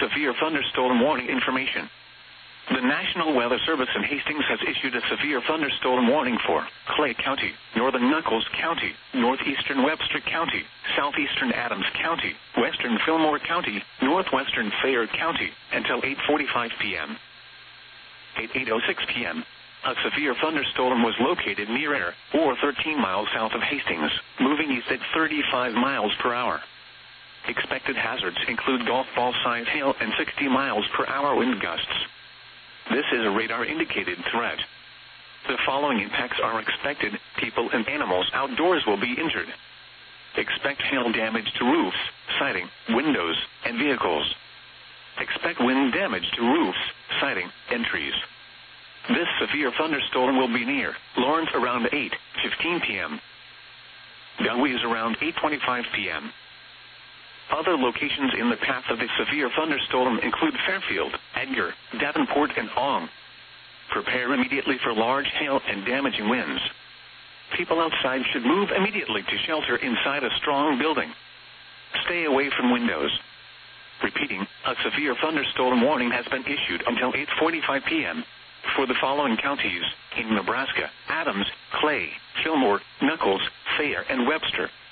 severe thunderstorm warning information. The National Weather Service in Hastings has issued a severe thunderstorm warning for Clay County, northern Nuckolls County, northeastern Webster County, southeastern Adams County, western Fillmore County, northwestern Fayette County, until 8:45 p.m. At 8:06 p.m., a severe thunderstorm was located near Air, or 13 miles south of Hastings, moving east at 35 miles per hour. Expected hazards include golf ball-sized hail and 60 miles per hour wind gusts. This is a radar-indicated threat. The following impacts are expected: people and animals outdoors will be injured. Expect hail damage to roofs, siding, windows, and vehicles. Expect wind damage to roofs, siding, and trees. This severe thunderstorm will be near Lawrence around 8:15 p.m. Gowese around 8:25 p.m. Other locations in the path of the severe thunderstorm include Fairfield, Edgar, Davenport, and Ong. Prepare immediately for large hail and damaging winds. People outside should move immediately to shelter inside a strong building. Stay away from windows. Repeating, a severe thunderstorm warning has been issued until 8:45 p.m. for the following counties in Nebraska: Adams, Clay, Fillmore, Nuckolls, Fayette, and Webster.